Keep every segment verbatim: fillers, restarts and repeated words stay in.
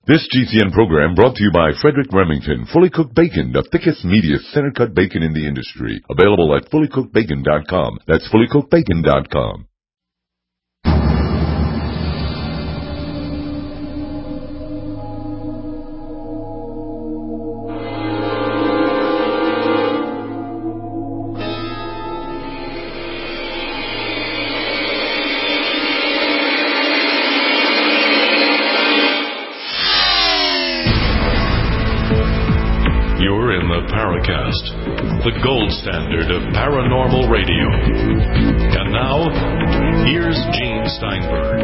This G C N program brought to you by Frederick Remington, Fully Cooked Bacon, the thickest, meatiest, center-cut bacon in the industry. Available at fully cooked bacon dot com. That's fully cooked bacon dot com. Paracast, the gold standard of paranormal radio. And now, here's Gene Steinberg.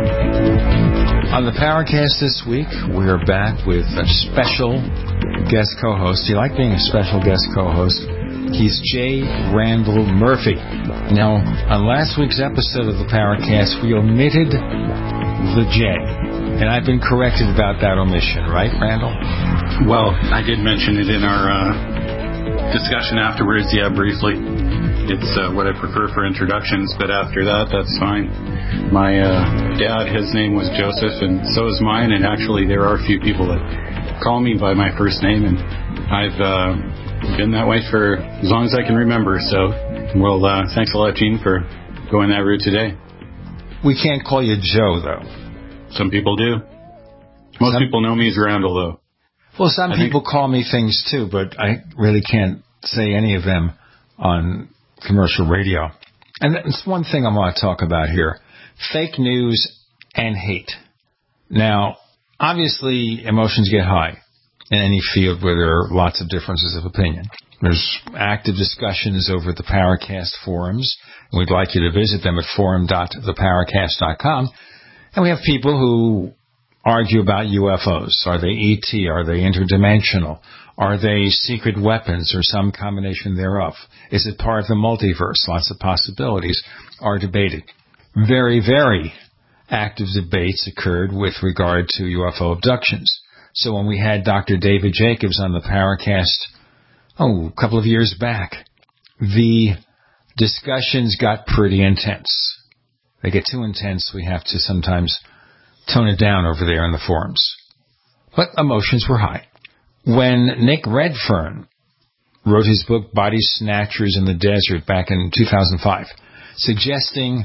On the Paracast this week, we're back with a special guest co-host. Do you like being a special guest co-host? He's J. Randall Murphy. Now, on last week's episode of the Paracast, we omitted the J. And I've been corrected about that omission, right, Randall? Well, I did mention it in our uh, discussion afterwards, yeah, briefly. It's uh, what I prefer for introductions, but after that, that's fine. My uh, dad, his name was Joseph, and so is mine, and actually there are a few people that call me by my first name, and I've uh, been that way for as long as I can remember, so, well, uh, thanks a lot, Gene, for going that route today. We can't call you Joe, though. Some people do. Most some, people know me as Randall, though. Well, some I people think, call me things, too, but I really can't say any of them on commercial radio. And that's one thing I want to talk about here. Fake news and hate. Now, obviously, emotions get high in any field where there are lots of differences of opinion. There's active discussions over at the Paracast forums, and we'd like you to visit them at forum dot the paracast dot com. And we have people who argue about U F Os. Are they E T? Are they interdimensional? Are they secret weapons or some combination thereof? Is it part of the multiverse? Lots of possibilities are debated. Very, very active debates occurred with regard to U F O abductions. So when we had Doctor David Jacobs on the Paracast, oh, a couple of years back, the discussions got pretty intense. They get too intense, we have to sometimes tone it down over there in the forums. But emotions were high. When Nick Redfern wrote his book, Body Snatchers in the Desert, back in two thousand five, suggesting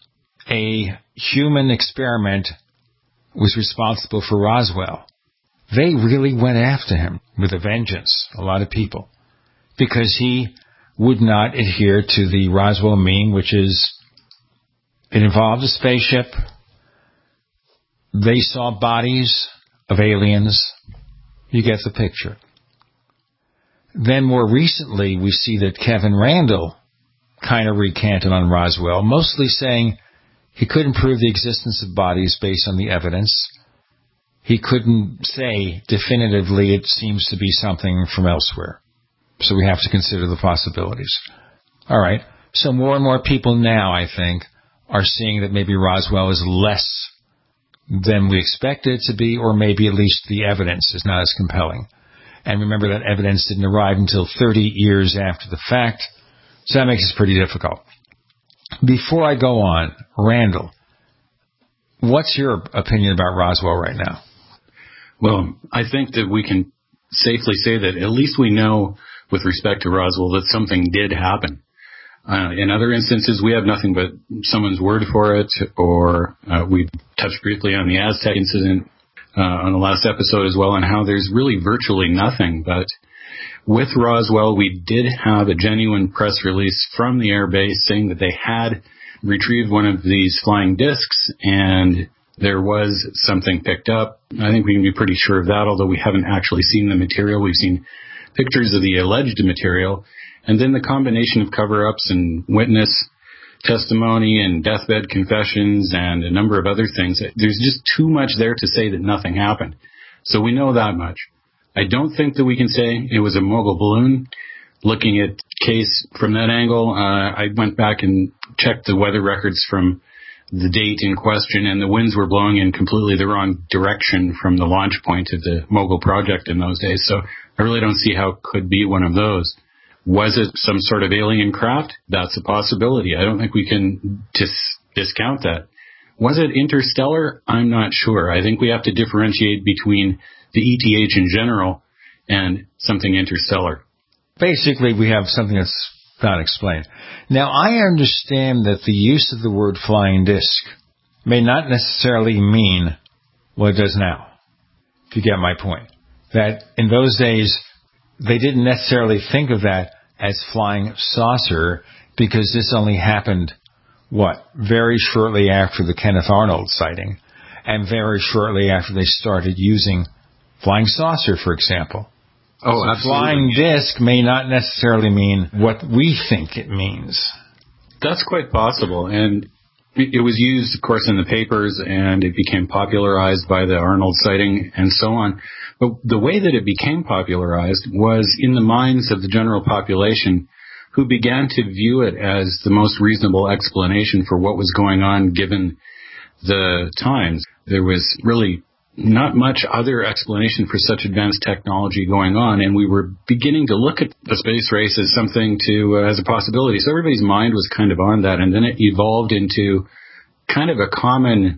a human experiment was responsible for Roswell, they really went after him with a vengeance, a lot of people, because he would not adhere to the Roswell meme, which is, it involved a spaceship. They saw bodies of aliens. You get the picture. Then more recently, we see that Kevin Randall kind of recanted on Roswell, mostly saying he couldn't prove the existence of bodies based on the evidence. He couldn't say definitively it seems to be something from elsewhere. So we have to consider the possibilities. All right. So more and more people now, I think, are seeing that maybe Roswell is less than we expected it to be, or maybe at least the evidence is not as compelling. And remember that evidence didn't arrive until thirty years after the fact, so that makes it pretty difficult. Before I go on, Randall, what's your opinion about Roswell right now? Well, I think that we can safely say that at least we know with respect to Roswell that something did happen. Uh, in other instances, we have nothing but someone's word for it, or uh, we touched briefly on the Aztec incident uh, on the last episode as well, and how there's really virtually nothing. But with Roswell, we did have a genuine press release from the air base saying that they had retrieved one of these flying discs, and there was something picked up. I think we can be pretty sure of that, although we haven't actually seen the material. We've seen pictures of the alleged material. And then the combination of cover-ups and witness testimony and deathbed confessions and a number of other things, there's just too much there to say that nothing happened. So we know that much. I don't think that we can say it was a mogul balloon. Looking at case from that angle, uh, I went back and checked the weather records from the date in question, and the winds were blowing in completely the wrong direction from the launch point of the Mogul project in those days. So I really don't see how it could be one of those. Was it some sort of alien craft? That's a possibility. I don't think we can dis- discount that. Was it interstellar? I'm not sure. I think we have to differentiate between the E T H in general and something interstellar. Basically, we have something that's not explained. Now, I understand that the use of the word flying disc may not necessarily mean what it does now, if you get my point. That in those days, they didn't necessarily think of that as flying saucer because this only happened, what, very shortly after the Kenneth Arnold sighting and very shortly after they started using flying saucer, for example. Oh, so absolutely. Flying disc may not necessarily mean what we think it means. That's quite possible. And it was used, of course, in the papers, and it became popularized by the Arnold sighting and so on. But the way that it became popularized was in the minds of the general population, who began to view it as the most reasonable explanation for what was going on given the times. There was really not much other explanation for such advanced technology going on, and we were beginning to look at the space race as something to, uh, as a possibility. So everybody's mind was kind of on that, and then it evolved into kind of a common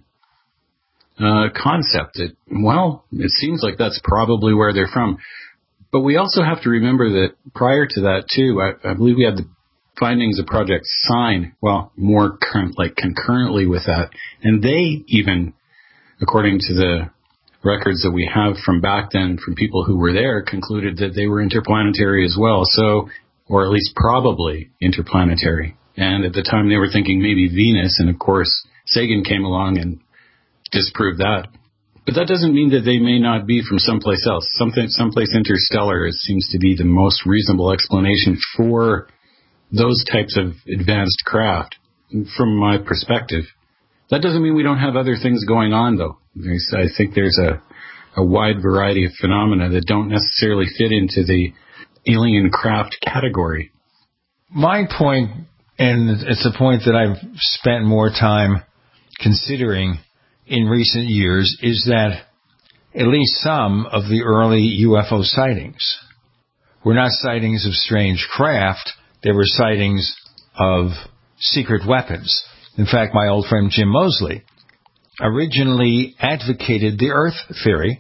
uh, concept that, well, it seems like that's probably where they're from. But we also have to remember that prior to that, too, I, I believe we had the findings of Project Sign, well, more current, like concurrently with that, and they even, according to the records that we have from back then from people who were there, concluded that they were interplanetary as well, so, or at least probably interplanetary. And at the time they were thinking maybe Venus, and of course Sagan came along and disproved that. But that doesn't mean that they may not be from someplace else. Something, someplace interstellar seems to be the most reasonable explanation for those types of advanced craft, from my perspective. That doesn't mean we don't have other things going on, though. There's, I think there's a, a wide variety of phenomena that don't necessarily fit into the alien craft category. My point, and it's a point that I've spent more time considering in recent years, is that at least some of the early U F O sightings were not sightings of strange craft. They were sightings of secret weapons. In fact, my old friend Jim Moseley originally advocated the Earth theory,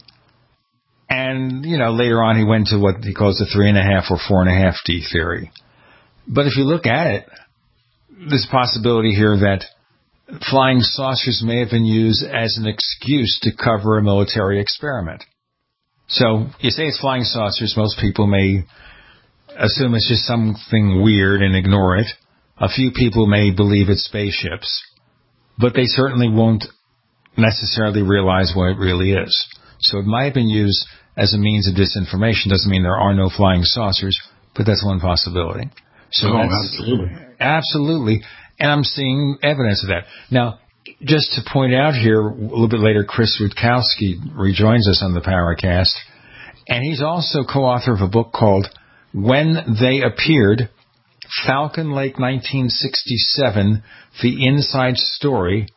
and, you know, later on he went to what he calls the three and a half or four and a half D theory. But if you look at it, there's a possibility here that flying saucers may have been used as an excuse to cover a military experiment. So you say it's flying saucers, most people may assume it's just something weird and ignore it. A few people may believe it's spaceships, but they certainly won't necessarily realize what it really is. So it might have been used as a means of disinformation. Doesn't mean there are no flying saucers, but that's one possibility. So oh, that's, absolutely. Absolutely. And I'm seeing evidence of that. Now, just to point out here, a little bit later, Chris Rutkowski rejoins us on the Paracast, and he's also co-author of a book called When They Appeared, Falcon Lake nineteen sixty-seven, The Inside Story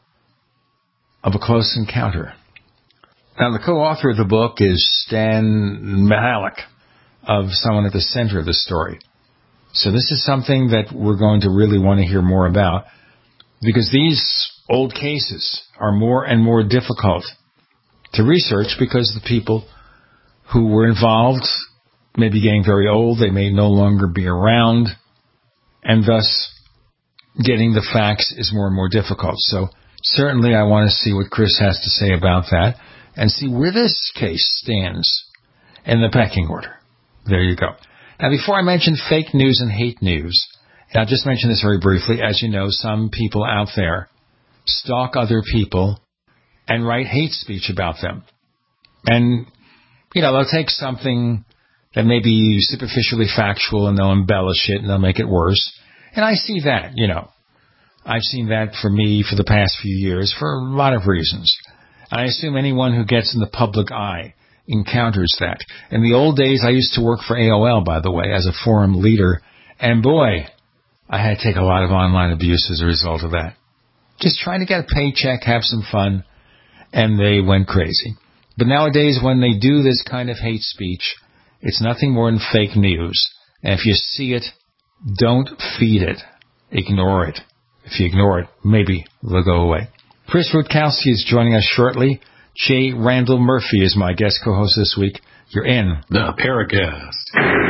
of a Close Encounter. Now, the co-author of the book is Stan Mihalik, of someone at the center of the story. So this is something that we're going to really want to hear more about, because these old cases are more and more difficult to research because the people who were involved may be getting very old, they may no longer be around, and thus getting the facts is more and more difficult. So certainly I want to see what Chris has to say about that and see where this case stands in the pecking order. There you go. Now, before I mention fake news and hate news, and I'll just mention this very briefly. As you know, some people out there stalk other people and write hate speech about them. And, you know, they'll take something that may be superficially factual and they'll embellish it and they'll make it worse. And I see that, you know. I've seen that for me for the past few years for a lot of reasons. And I assume anyone who gets in the public eye encounters that. In the old days, I used to work for A O L, by the way, as a forum leader. And boy, I had to take a lot of online abuse as a result of that. Just trying to get a paycheck, have some fun, and they went crazy. But nowadays, when they do this kind of hate speech, it's nothing more than fake news. And if you see it, don't feed it. Ignore it. If you ignore it, maybe they'll go away. Chris Rutkowski is joining us shortly. J. Randall Murphy is my guest co-host this week. You're in the Paracast.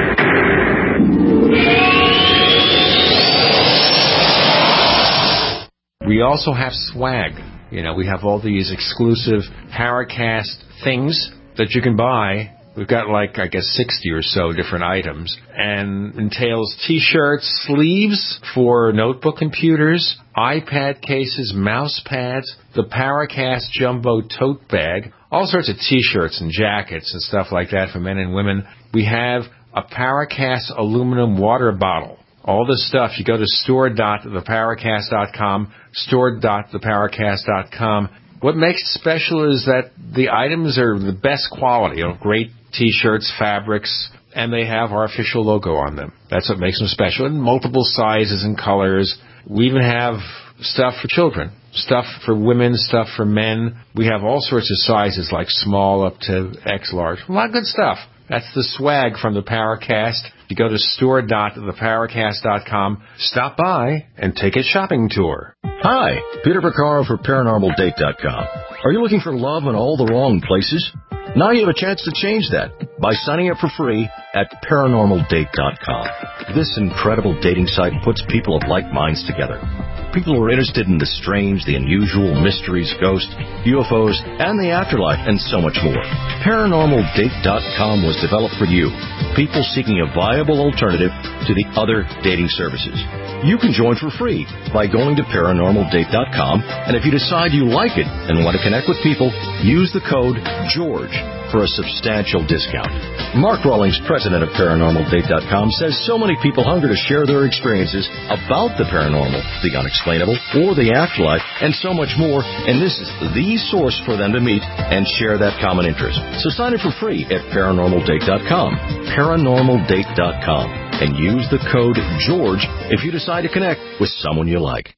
We also have swag. You know, we have all these exclusive Paracast things that you can buy. We've got like, I guess, sixty or so different items, and entails T-shirts, sleeves for notebook computers, iPad cases, mouse pads, the Paracast Jumbo tote bag, all sorts of T-shirts and jackets and stuff like that for men and women. We have a Paracast aluminum water bottle. All this stuff, you go to store dot the paracast dot com, store dot the paracast dot com. What makes it special is that the items are the best quality, you know, great T-shirts, fabrics, and they have our official logo on them. That's what makes them special, in multiple sizes and colors. We even have stuff for children, stuff for women, stuff for men. We have all sorts of sizes, like small up to X large. A lot of good stuff. That's the swag from the Paracast. You go to store dot the paracast dot com, stop by, and take a shopping tour. Hi, Peter Vaccaro for paranormal date dot com. Are you looking for love in all the wrong places? Now you have a chance to change that by signing up for free at paranormal date dot com. This incredible dating site puts people of like minds together. People who are interested in the strange, the unusual, mysteries, ghosts, U F Os, and the afterlife, and so much more. paranormal date dot com was developed for you, people seeking a viable alternative to the other dating services. You can join for free by going to paranormal date dot com, and if you decide you like it and want to connect with people, use the code GEORGE for a substantial discount. Mark Rawlings, president of paranormal date dot com, says so many people hunger to share their experiences about the paranormal, the unexplainable, or the afterlife, and so much more, and this is the source for them to meet and share that common interest. So sign up for free at paranormal date dot com, paranormal date dot com, and use the code GEORGE if you decide to connect with someone you like.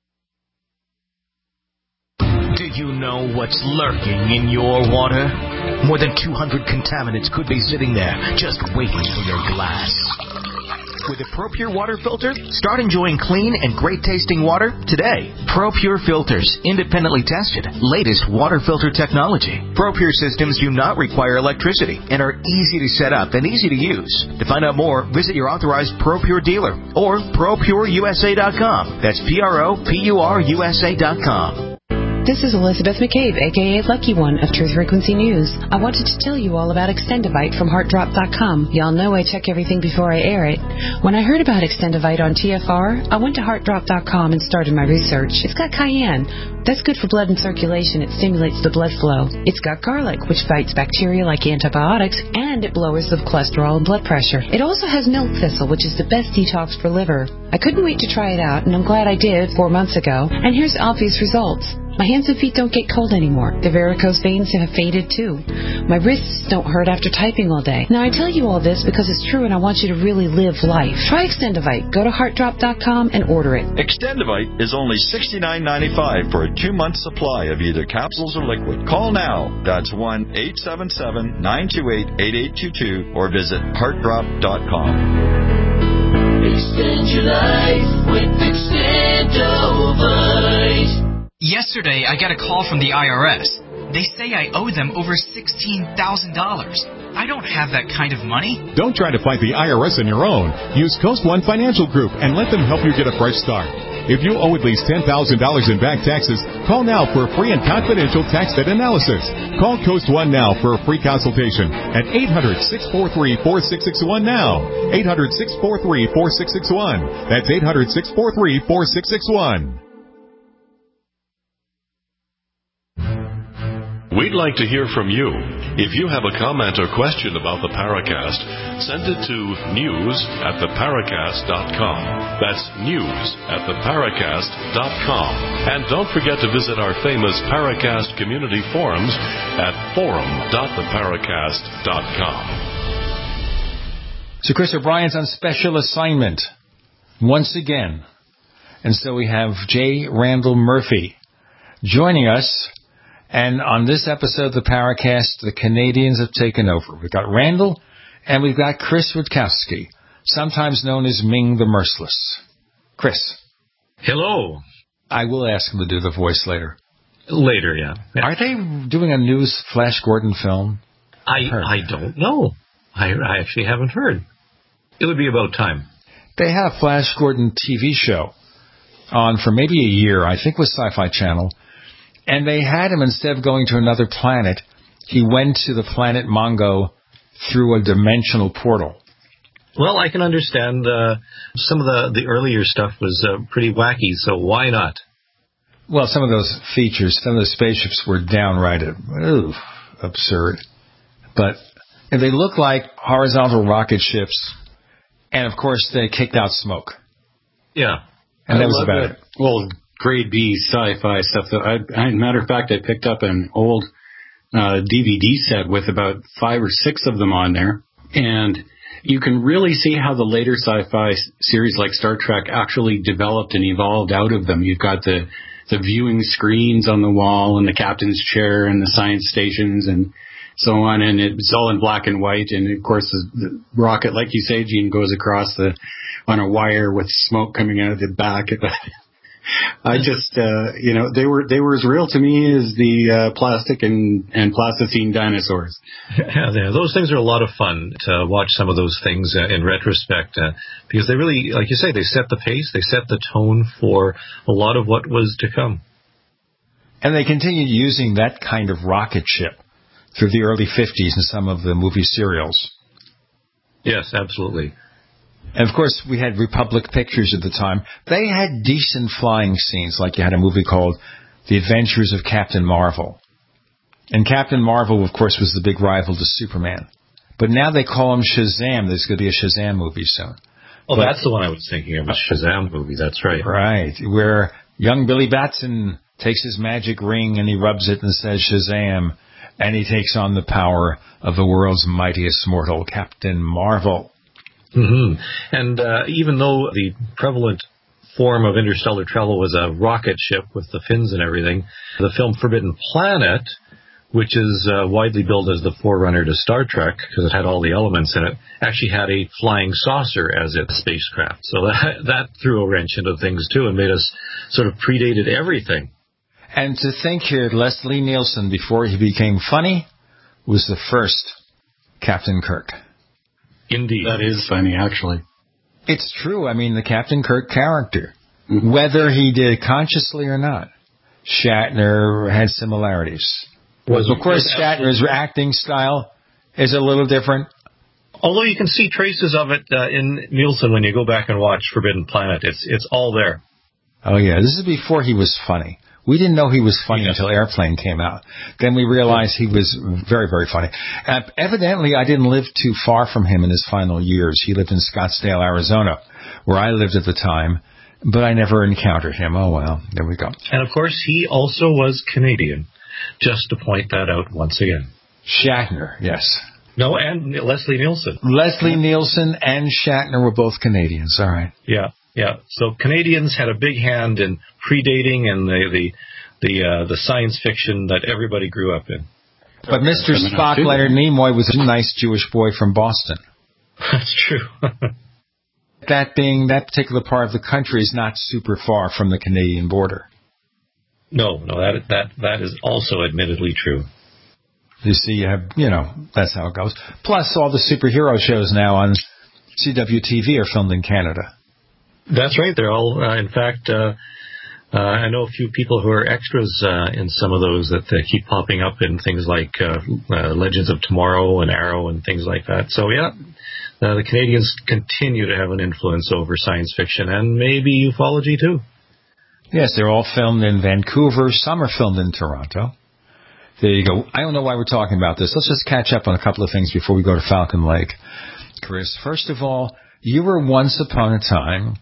Do you know what's lurking in your water? More than two hundred contaminants could be sitting there, just waiting for your glass. With a ProPure water filter, start enjoying clean and great-tasting water today. ProPure filters, independently tested, latest water filter technology. ProPure systems do not require electricity and are easy to set up and easy to use. To find out more, visit your authorized ProPure dealer or pro pure u s a dot com. That's P R O P U R U S A dot com. This is Elizabeth McCabe, a k a. Lucky One of Truth Frequency News. I wanted to tell you all about Extendivite from heart drop dot com. Y'all know I check everything before I air it. When I heard about Extendivite on T F R, I went to heart drop dot com and started my research. It's got cayenne. That's good for blood and circulation. It stimulates the blood flow. It's got garlic, which fights bacteria like antibiotics, and it lowers the cholesterol and blood pressure. It also has milk thistle, which is the best detox for liver. I couldn't wait to try it out, and I'm glad I did four months ago. And here's the obvious results. My hands and feet don't get cold anymore. The varicose veins have faded too. My wrists don't hurt after typing all day. Now I tell you all this because it's true and I want you to really live life. Try Extendivite. Go to heart drop dot com and order it. Extendivite is only sixty-nine ninety-five for a two-month supply of either capsules or liquid. Call now. That's one eight seven seven, nine two eight, eight eight two two or visit heart drop dot com. Extend your life with Extendivite. Yesterday, I got a call from the I R S. They say I owe them over sixteen thousand dollars. I don't have that kind of money. Don't try to fight the I R S on your own. Use Coast One Financial Group and let them help you get a fresh start. If you owe at least ten thousand dollars in back taxes, call now for a free and confidential tax debt analysis. Call Coast One now for a free consultation at eight hundred, six four three, four six six one now. eight hundred, six four three, four six six one. That's eight hundred, six four three, four six six one. We'd like to hear from you. If you have a comment or question about the Paracast, send it to news at the paracast dot com. That's news at the paracast dot com. And don't forget to visit our famous Paracast community forums at forum dot the paracast dot com. So Chris O'Brien's on special assignment once again. And so we have J. Randall Murphy joining us. And on this episode of the Paracast, the Canadians have taken over. We've got Randall, and we've got Chris Rutkowski, sometimes known as Ming the Merciless. Chris. Hello. I will ask him to do the voice later. Later, yeah. yeah. Are they doing a new Flash Gordon film? I I don't know. I, I actually haven't heard. It would be about time. They had a Flash Gordon T V show on for maybe a year, I think with Sci-Fi Channel, and they had him, instead of going to another planet, he went to the planet Mongo through a dimensional portal. Well, I can understand uh, some of the, the earlier stuff was uh, pretty wacky, so why not? Well, some of those features, some of the spaceships were downright ooh, absurd. But they look like horizontal rocket ships, and of course they kicked out smoke. Yeah. And that I was about that. it. Well, grade B sci-fi stuff. That I, I, matter of fact, I picked up an old uh, D V D set with about five or six of them on there, and you can really see how the later sci-fi series like Star Trek actually developed and evolved out of them. You've got the the viewing screens on the wall and the captain's chair and the science stations and so on, and it's all in black and white. And of course, the, the rocket, like you say, Gene, goes across the on a wire with smoke coming out of the back. I just, uh, you know, they were they were as real to me as the uh, plastic and, and plasticine dinosaurs. Yeah, yeah, those things are a lot of fun to watch some of those things uh, in retrospect uh, because they really, like you say, they set the pace, they set the tone for a lot of what was to come. And they continued using that kind of rocket ship through the early fifties in some of the movie serials. Yes, absolutely. And, of course, we had Republic Pictures at the time. They had decent flying scenes, like you had a movie called The Adventures of Captain Marvel. And Captain Marvel, of course, was the big rival to Superman. But now they call him Shazam. There's going to be a Shazam movie soon. Oh, but, that's the one I was thinking of, a Shazam movie. That's right. Right, where young Billy Batson takes his magic ring and he rubs it and says Shazam, and he takes on the power of the world's mightiest mortal, Captain Marvel. Mm-hmm. And uh, even though the prevalent form of interstellar travel was a rocket ship with the fins and everything, the film Forbidden Planet, which is uh, widely billed as the forerunner to Star Trek because it had all the elements in it, actually had a flying saucer as its spacecraft. So that, that threw a wrench into things, too, and made us sort of predated everything. And to think here, Leslie Nielsen, before he became funny, was the first Captain Kirk. Indeed. That is funny, actually. It's true. I mean, the Captain Kirk character, mm-hmm. whether he did it consciously or not, Shatner had similarities. Was, of course, Shatner's acting style is a little different. Although you can see traces of it uh, in Nielsen when you go back and watch Forbidden Planet. It's it's all there. Oh, yeah. This is before he was funny. We didn't know he was funny yes. until Airplane came out. Then we realized he was very, very funny. Uh, evidently, I didn't live too far from him in his final years. He lived in Scottsdale, Arizona, where I lived at the time, but I never encountered him. Oh, well, there we go. And, of course, he also was Canadian, just to point that out once again. Shatner, yes. No, and Leslie Nielsen. Leslie Nielsen and Shatner were both Canadians, all right. Yeah. Yeah, so Canadians had a big hand in predating and the the the, uh, the science fiction that everybody grew up in. But Mister Spock, Leonard Nimoy, was a nice Jewish boy from Boston. That's true. That being, that particular part of the country is not super far from the Canadian border. No, no, that that that is also admittedly true. You see, you have, you know, that's how it goes. Plus, all the superhero shows now on C W T V are filmed in Canada. That's right. They're all, uh, in fact, uh, uh, I know a few people who are extras uh, in some of those that uh, keep popping up in things like uh, uh, Legends of Tomorrow and Arrow and things like that. So, yeah, uh, the Canadians continue to have an influence over science fiction and maybe ufology, too. Yes, they're all filmed in Vancouver. Some are filmed in Toronto. There you go. I don't know why we're talking about this. Let's just catch up on a couple of things before we go to Falcon Lake. Chris, first of all, you were once upon a time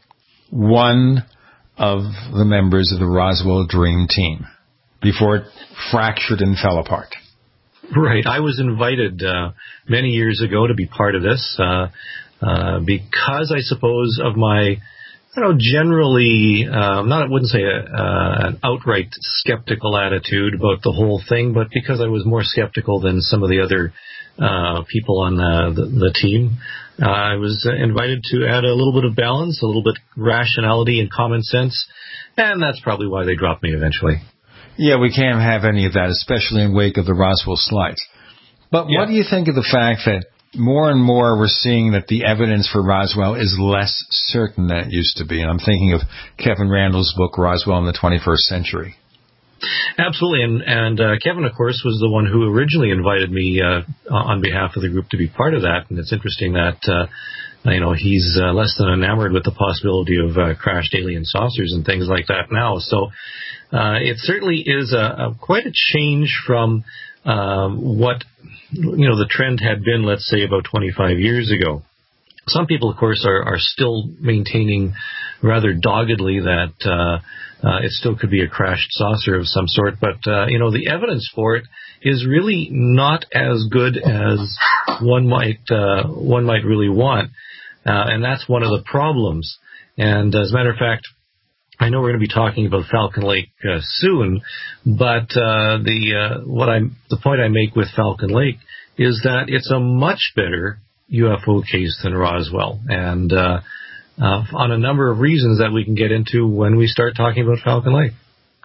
one of the members of the Roswell Dream Team before it fractured and fell apart. Right. I was invited uh, many years ago to be part of this uh, uh, because, I suppose, of my, I don't know, generally, uh, not I wouldn't say a, uh, an outright skeptical attitude about the whole thing, but because I was more skeptical than some of the other uh, people on the, the, the team. Uh, I was invited to add a little bit of balance, a little bit rationality and common sense, and that's probably why they dropped me eventually. Yeah, we can't have any of that, especially in wake of the Roswell slides. But yeah. What do you think of the fact that more and more we're seeing that the evidence for Roswell is less certain than it used to be? And I'm thinking of Kevin Randall's book, Roswell in the twenty-first century. Absolutely, and, and uh, Kevin, of course, was the one who originally invited me uh, on behalf of the group to be part of that, and it's interesting that uh, you know he's uh, less than enamored with the possibility of uh, crashed alien saucers and things like that now. So uh, it certainly is a, a quite a change from um, what you know the trend had been, let's say, about twenty-five years ago. Some people, of course, are, are still maintaining rather doggedly that uh, uh, it still could be a crashed saucer of some sort. But, uh, you know, the evidence for it is really not as good as one might uh, one might really want. Uh, and that's one of the problems. And as a matter of fact, I know we're going to be talking about Falcon Lake uh, soon, but uh, the uh, what I the point I make with Falcon Lake is that it's a much better U F O case than Roswell, and uh, uh, on a number of reasons that we can get into when we start talking about Falcon Lake.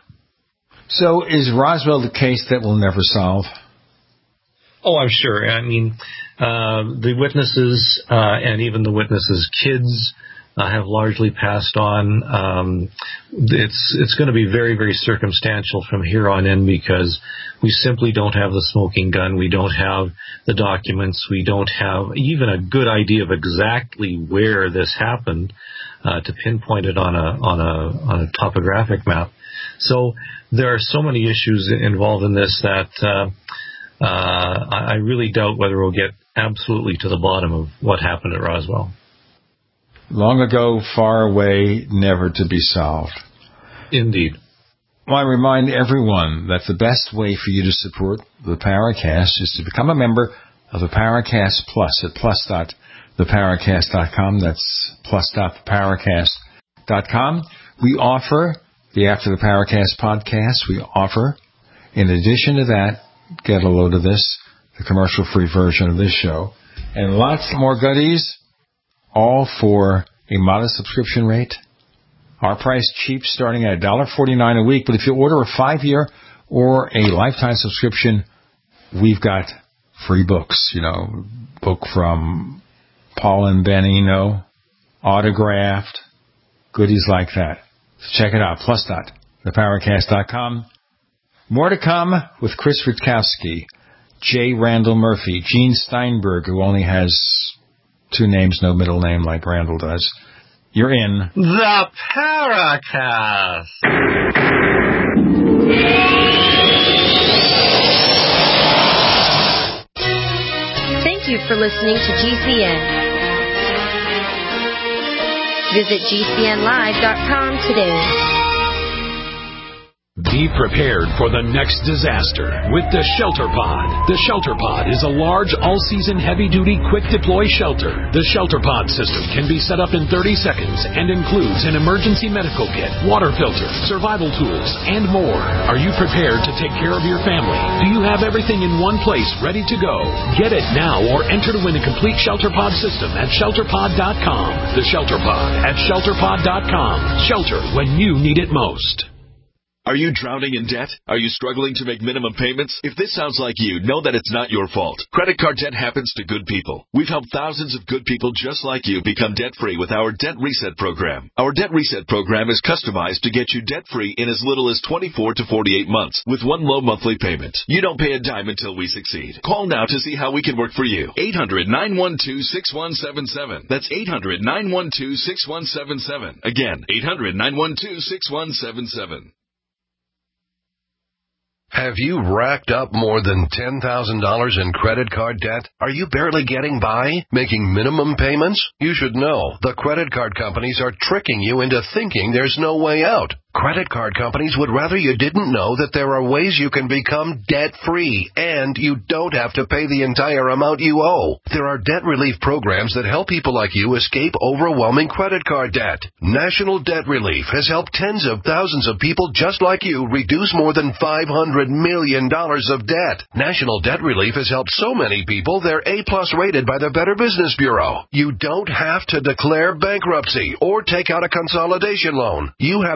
So is Roswell the case that we'll never solve? Oh, I'm sure. I mean, uh, the witnesses uh, and even the witnesses' kids uh, have largely passed on. Um, it's it's going to be very, very circumstantial from here on in because we simply don't have the smoking gun. We don't have the documents. We don't have even a good idea of exactly where this happened uh, to pinpoint it on a on a on a topographic map. So there are so many issues involved in this that uh, uh, I really doubt whether we'll get absolutely to the bottom of what happened at Roswell. Long ago, far away, never to be solved. Indeed. Well, I remind everyone that the best way for you to support the Paracast is to become a member of the Paracast Plus at plus dot the paracast dot com. That's plus dot the paracast dot com. We offer the After the Paracast podcast. We offer, in addition to that, get a load of this, the commercial-free version of this show, and lots more goodies, all for a modest subscription rate. Our price cheap, starting at one dollar forty-nine a week. But if you order a five-year or a lifetime subscription, we've got free books. You know, book from Paul and Ben Eno, autographed, goodies like that. So check it out, plus dot the paracast dot com. More to come with Chris Rutkowski, J. Randall Murphy, Gene Steinberg, who only has two names, no middle name like Randall does. You're in the Paracast. Thank you for listening to G C N. Visit G C N live dot com today. Be prepared for the next disaster with the Shelter Pod. The Shelter Pod is a large, all-season, heavy-duty, quick-deploy shelter. The Shelter Pod system can be set up in thirty seconds and includes an emergency medical kit, water filter, survival tools, and more. Are you prepared to take care of your family? Do you have everything in one place ready to go? Get it now or enter to win a complete Shelter Pod system at shelter pod dot com. The Shelter Pod at shelter pod dot com. Shelter when you need it most. Are you drowning in debt? Are you struggling to make minimum payments? If this sounds like you, know that it's not your fault. Credit card debt happens to good people. We've helped thousands of good people just like you become debt-free with our Debt Reset program. Our Debt Reset program is customized to get you debt-free in as little as twenty-four to forty-eight months with one low monthly payment. You don't pay a dime until we succeed. Call now to see how we can work for you. eight hundred, nine one two, six one seven seven. That's eight hundred, nine one two, six one seven seven. Again, eight hundred, nine one two, six one seven seven. Have you racked up more than ten thousand dollars in credit card debt? Are you barely getting by, making minimum payments? You should know the credit card companies are tricking you into thinking there's no way out. Credit card companies would rather you didn't know that there are ways you can become debt-free, and you don't have to pay the entire amount you owe. There are debt relief programs that help people like you escape overwhelming credit card debt. National Debt Relief has helped tens of thousands of people just like you reduce more than five hundred million dollars of debt. National Debt Relief has helped so many people they're A-plus rated by the Better Business Bureau. You don't have to declare bankruptcy or take out a consolidation loan. You have the right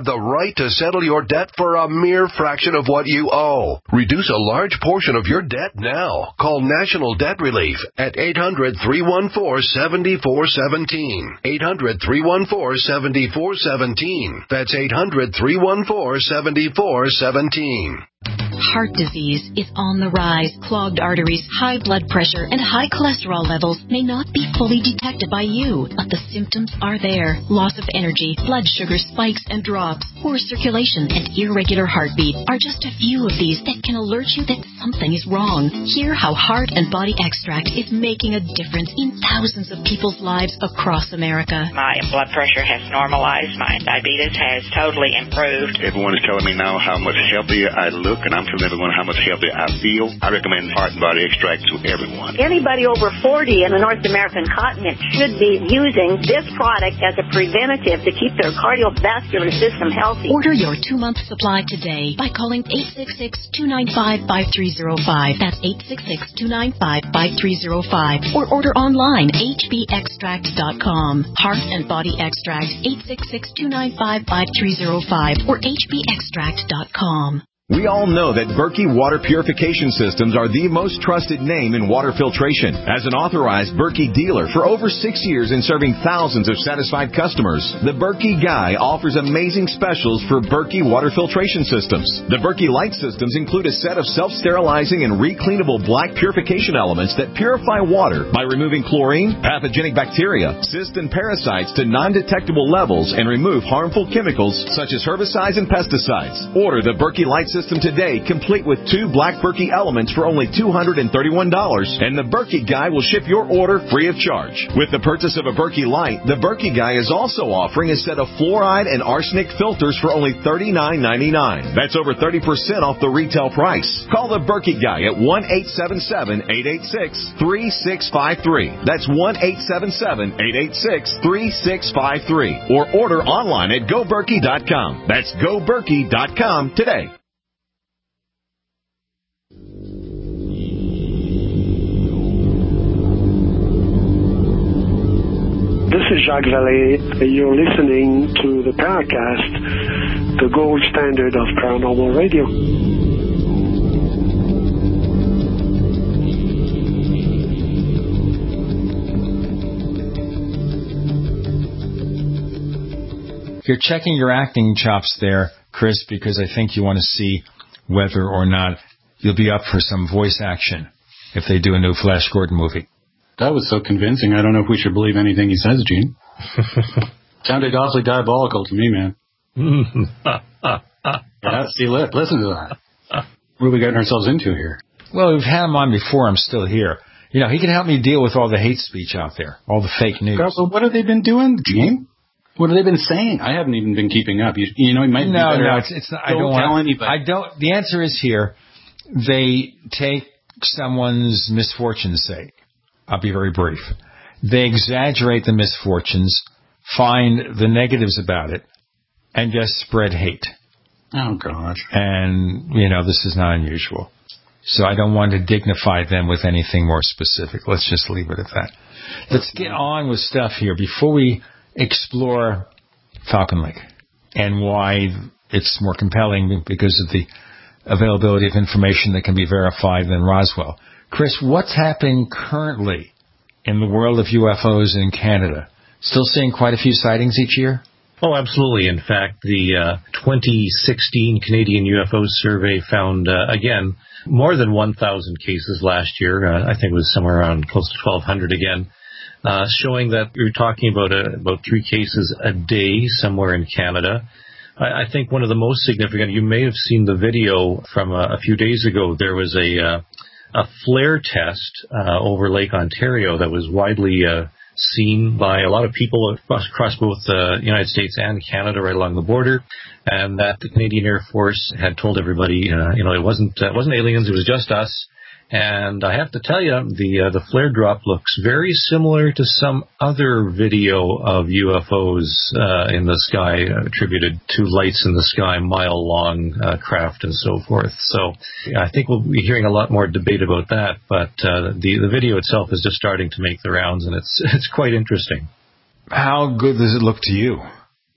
right to settle your debt for a mere fraction of what you owe. Reduce a large portion of your debt now. Call National Debt Relief at eight hundred, three one four, seven four one seven. eight hundred, three one four, seven four one seven. That's eight hundred, three one four, seven four one seven. Heart disease is on the rise. Clogged arteries, high blood pressure, and high cholesterol levels may not be fully detected by you, but the symptoms are there. Loss of energy, blood sugar spikes and drops, poor circulation, and irregular heartbeat are just a few of these that can alert you that something is wrong. Hear how Heart and Body Extract is making a difference in thousands of people's lives across America. My blood pressure has normalized. My diabetes has totally improved. Everyone is telling me now how much healthier I look, and I'm telling everyone how much healthier I feel. I recommend Heart and Body Extract to everyone. Anybody over forty in the North American continent should be using this product as a preventative to keep their cardiovascular system healthy. Order your two-month supply today by calling eight six six, two nine five, five three zero five. That's eight six six, two nine five, five three zero five. Or order online, h b extract dot com. Heart and Body Extract, eight six six, two nine five, five three zero five or h b extract dot com. We all know that Berkey Water Purification Systems are the most trusted name in water filtration. As an authorized Berkey dealer for over six years and serving thousands of satisfied customers, the Berkey Guy offers amazing specials for Berkey Water Filtration Systems. The Berkey Light Systems include a set of self-sterilizing and recleanable black purification elements that purify water by removing chlorine, pathogenic bacteria, cysts, and parasites to non-detectable levels and remove harmful chemicals such as herbicides and pesticides. Order the Berkey Light Systems today, complete with two black Berkey elements for only two hundred thirty-one dollars, and the Berkey Guy will ship your order free of charge. With the purchase of a Berkey Light, the Berkey Guy is also offering a set of fluoride and arsenic filters for only thirty-nine ninety-nine. That's over thirty percent off the retail price. Call the Berkey Guy at one eight seven seven, eight eight six, three six five three. That's one eight seven seven, eight eight six, three six five three. Or order online at go berkey dot com. That's go berkey dot com today. This is Jacques Vallée. You're listening to the Paracast, the gold standard of paranormal radio. You're checking your acting chops there, Chris, because I think you want to see whether or not you'll be up for some voice action if they do a new Flash Gordon movie. That was so convincing. I don't know if we should believe anything he says, Gene. Sounded awfully diabolical to me, man. Yeah, see, look, listen to that. What are we getting ourselves into here? Well, we've had him on before. I'm still here. You know, he can help me deal with all the hate speech out there, all the fake news. Girl, so what have they been doing, Gene? What have they been saying? I haven't even been keeping up. You, you know, you might no, be better no, off. it's, it's not. Don't I don't tell want. anybody. I don't. The answer is here. They take someone's misfortunes, say. I'll be very brief. They exaggerate the misfortunes, find the negatives about it, and just spread hate. Oh, gosh. And, you know, this is not unusual. So I don't want to dignify them with anything more specific. Let's just leave it at that. Let's get on with stuff here before we explore Falcon Lake and why it's more compelling because of the availability of information that can be verified than Roswell. Chris, what's happening currently in the world of U F Os in Canada? Still seeing quite a few sightings each year? Oh, absolutely. In fact, the uh, twenty sixteen Canadian U F O survey found, uh, again, more than one thousand cases last year. Uh, I think it was somewhere around close to twelve hundred again, uh, showing that you're talking about uh, about three cases a day somewhere in Canada. I, I think one of the most significant, you may have seen the video from uh, a few days ago. There was a uh, a flare test uh, over Lake Ontario that was widely uh, seen by a lot of people across, across both the uh, United States and Canada, right along the border, and that the Canadian Air Force had told everybody, uh, you know, it wasn't uh, it wasn't aliens, it was just us. And I have to tell you, the uh, the flare drop looks very similar to some other video of U F Os uh, in the sky, uh, attributed to lights in the sky, mile-long uh, craft and so forth. So yeah, I think we'll be hearing a lot more debate about that. But uh, the the video itself is just starting to make the rounds, and it's it's quite interesting. How good does it look to you?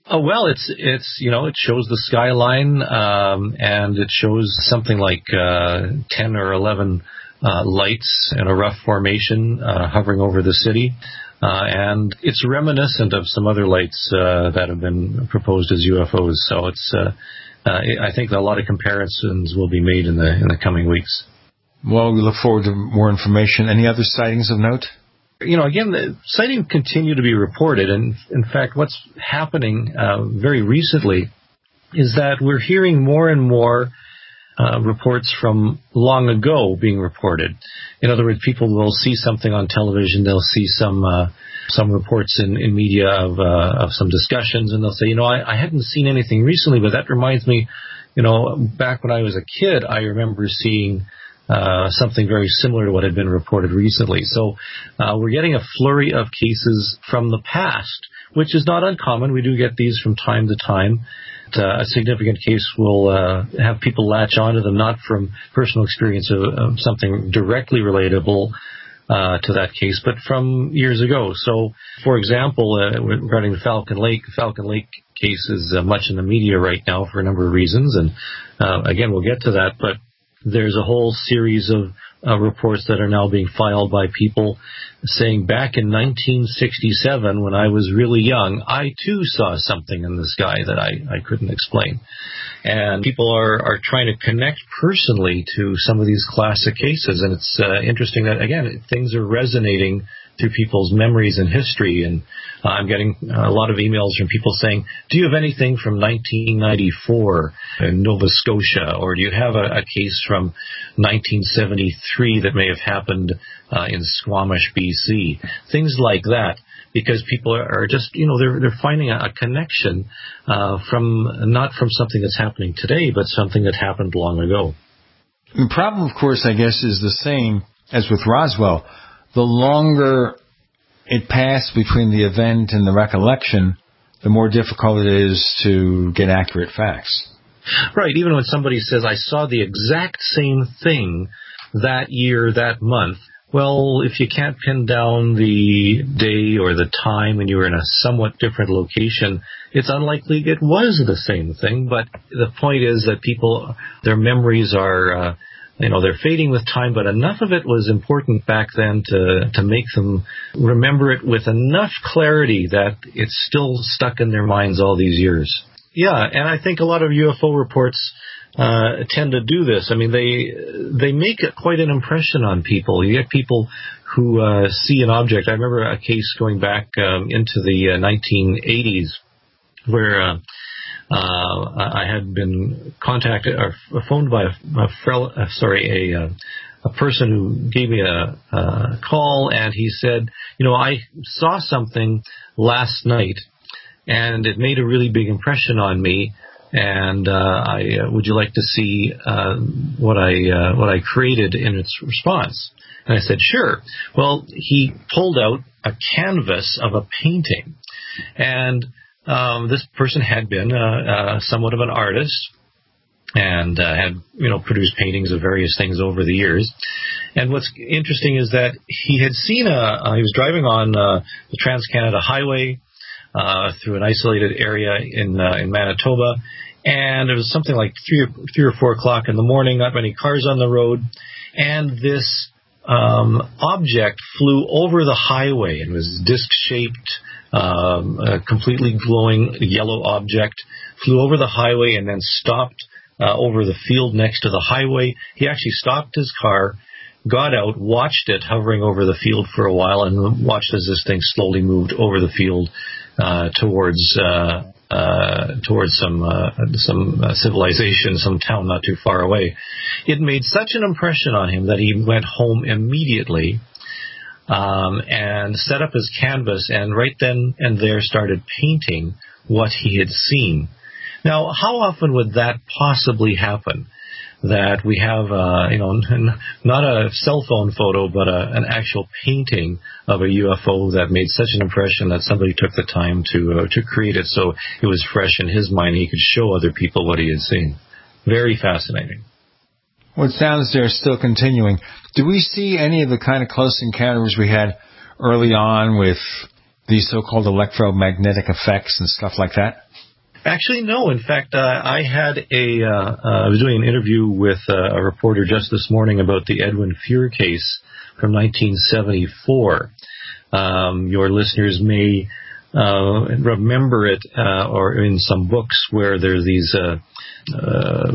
Oh, well, it's, it's, you know, it shows the skyline, um, and it shows something like, uh, ten or eleven, uh, lights in a rough formation, uh, hovering over the city. Uh, and it's reminiscent of some other lights, uh, that have been proposed as U F Os. So it's, uh, uh, I think a lot of comparisons will be made in the, in the coming weeks. Well, we look forward to more information. Any other sightings of note? You know, again, the sightings continue to be reported, and in fact, what's happening uh, very recently is that we're hearing more and more uh, reports from long ago being reported. In other words, people will see something on television, they'll see some uh, some reports in, in media of uh, of some discussions, and they'll say, you know, I, I hadn't seen anything recently, but that reminds me, you know, back when I was a kid, I remember seeing Uh, something very similar to what had been reported recently. So uh, we're getting a flurry of cases from the past, which is not uncommon. We do get these from time to time. Uh, a significant case will uh, have people latch onto them, not from personal experience of, of something directly relatable uh, to that case, but from years ago. So, for example, uh, regarding the Falcon Lake, Falcon Lake case is uh, much in the media right now for a number of reasons. And uh, again, we'll get to that, but there's a whole series of uh, reports that are now being filed by people saying back in nineteen sixty-seven, when I was really young, I too saw something in the sky that I, I couldn't explain. And people are, are trying to connect personally to some of these classic cases. And it's uh, interesting that, again, things are resonating through people's memories and history. And uh, I'm getting a lot of emails from people saying, do you have anything from nineteen ninety-four in Nova Scotia? Or do you have a, a case from nineteen seventy-three that may have happened uh, in Squamish, B C? Things like that, because people are just, you know, they're they're finding a, a connection uh, from, not from something that's happening today, but something that happened long ago. The problem, of course, I guess, is the same as with Roswell. The longer it passed between the event and the recollection, the more difficult it is to get accurate facts. Right. Even when somebody says, I saw the exact same thing that year, that month, well, if you can't pin down the day or the time when you were in a somewhat different location, it's unlikely it was the same thing. But the point is that people, their memories are... Uh, You know, they're fading with time, but enough of it was important back then to to make them remember it with enough clarity that it's still stuck in their minds all these years. Yeah, and I think a lot of U F O reports uh, tend to do this. I mean, they they make quite an impression on people. You get people who uh, see an object. I remember a case going back um, into the uh, nineteen eighties where... Uh, Uh, I had been contacted or phoned by a, a fel- uh, sorry, a uh, a person who gave me a, a call, and he said, you know, I saw something last night, and it made a really big impression on me. And uh, I uh, would you like to see uh, what I uh, what I created in its response? And I said, sure. Well, he pulled out a canvas of a painting, and Um, this person had been uh, uh, somewhat of an artist and uh, had, you know, produced paintings of various things over the years. And what's interesting is that he had seen a, uh, he was driving on uh, the Trans-Canada Highway uh, through an isolated area in uh, in Manitoba, and it was something like three or, three or four o'clock in the morning, not many cars on the road, and this um, object flew over the highway and was disc-shaped. Um, a completely glowing yellow object flew over the highway and then stopped uh, over the field next to the highway. He actually stopped his car, got out, watched it hovering over the field for a while, and watched as this thing slowly moved over the field uh, towards uh, uh, towards some uh, some uh, civilization, some town not too far away. It made such an impression on him that he went home immediately. Um, and set up his canvas, and right then and there started painting what he had seen. Now, how often would that possibly happen? That we have, uh, you know, not a cell phone photo, but a, an actual painting of a U F O that made such an impression that somebody took the time to uh, to create it so it was fresh in his mind. He could show other people what he had seen. Very fascinating. Well, it sounds they're still continuing. Do we see any of the kind of close encounters we had early on with these so-called electromagnetic effects and stuff like that? Actually, no. In fact, uh, I had a, uh, uh, I was doing an interview with uh, a reporter just this morning about the Edwin Furr case from nineteen seventy-four. Um, your listeners may uh, remember it, uh, or in some books where there's these, uh, uh,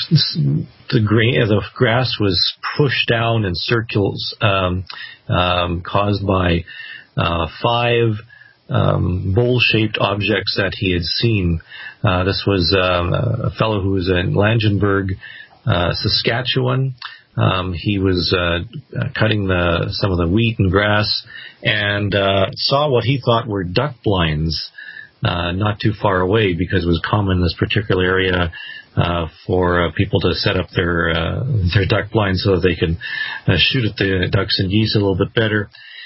the, gra- the grass was pushed down in circles, um, um, caused by uh, five Um, bowl-shaped objects that he had seen. Uh, this was um, a fellow who was in Langenburg, uh, Saskatchewan. Um, he was uh, cutting the, some of the wheat and grass and uh, saw what he thought were duck blinds uh, not too far away, because it was common in this particular area uh, for uh, people to set up their uh, their duck blinds so that they could uh, shoot at the ducks and geese a little bit better.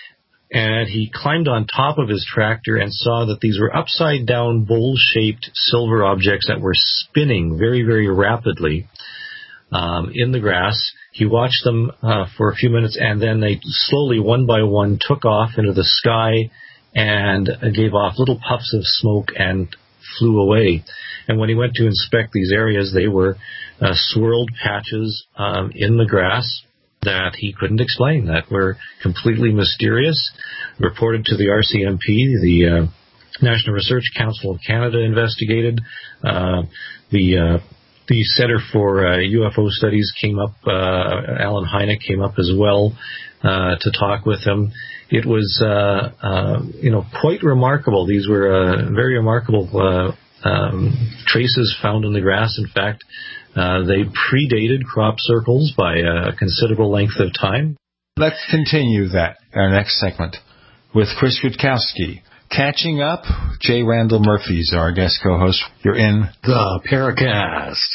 And he climbed on top of his tractor and saw that these were upside-down, bowl-shaped silver objects that were spinning very, very rapidly um, in the grass. He watched them uh, for a few minutes, and then they slowly, one by one, took off into the sky and gave off little puffs of smoke and flew away. And when he went to inspect these areas, they were uh, swirled patches um, in the grass that he couldn't explain, that were completely mysterious. Reported to the R C M P, the uh, National Research Council of Canada investigated. Uh, the uh, the Center for uh, U F O Studies came up, uh, Alan Hynek came up as well uh, to talk with him. It was, uh, uh, you know, quite remarkable. These were uh, very remarkable uh, um, traces found in the grass. In fact, Uh, they predated crop circles by a considerable length of time. Let's continue that, our next segment, with Chris Rutkowski. Catching up, Jay Randall Murphy's our guest co-host. You're in the Paracast.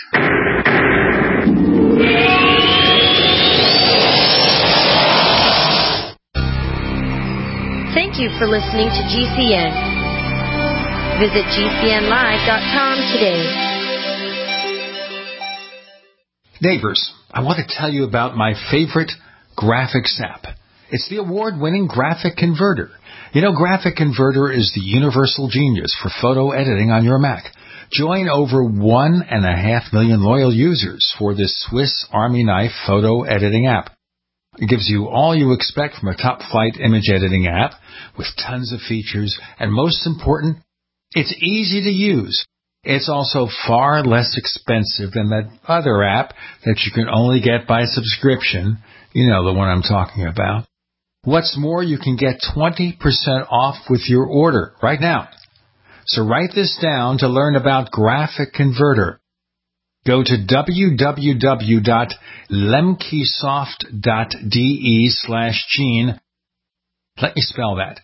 Thank you for listening to G C N. Visit G C N live dot com today. Neighbors, I want to tell you about my favorite graphics app. It's the award-winning Graphic Converter. You know, Graphic Converter is the universal genius for photo editing on your Mac. Join over one and a half million loyal users for this Swiss Army knife photo editing app. It gives you all you expect from a top-flight image editing app with tons of features, and most important, it's easy to use. It's also far less expensive than that other app that you can only get by subscription. You know the one I'm talking about. What's more, you can get twenty percent off with your order right now. So write this down to learn about Graphic Converter. Go to www.lemkesoft.de slash Gene. Let me spell that.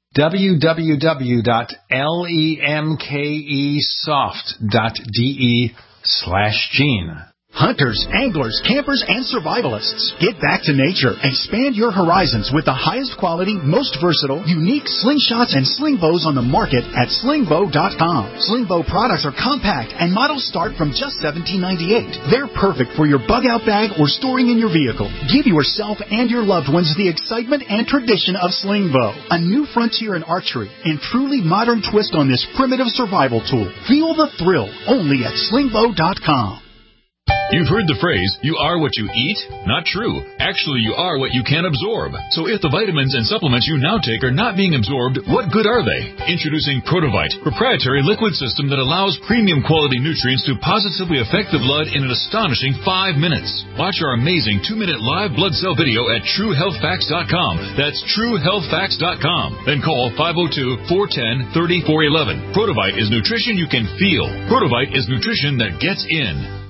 www.lemkesoft.de slash Gene. Hunters, anglers, campers, and survivalists. Get back to nature. Expand your horizons with the highest quality, most versatile, unique slingshots and sling bows on the market at sling bow dot com. Sling bow products are compact and models start from just seventeen ninety-eight. They're perfect for your bug-out bag or storing in your vehicle. Give yourself and your loved ones the excitement and tradition of sling bow, a new frontier in archery and truly modern twist on this primitive survival tool. Feel the thrill only at sling bow dot com. You've heard the phrase, you are what you eat? Not true. Actually, you are what you can absorb. So if the vitamins and supplements you now take are not being absorbed, what good are they? Introducing Protovite, proprietary liquid system that allows premium quality nutrients to positively affect the blood in an astonishing five minutes. Watch our amazing two-minute live blood cell video at true health facts dot com. That's true health facts dot com. Then call five oh two, four one oh, three oh four one one. Protovite is nutrition you can feel. Protovite is nutrition that gets in.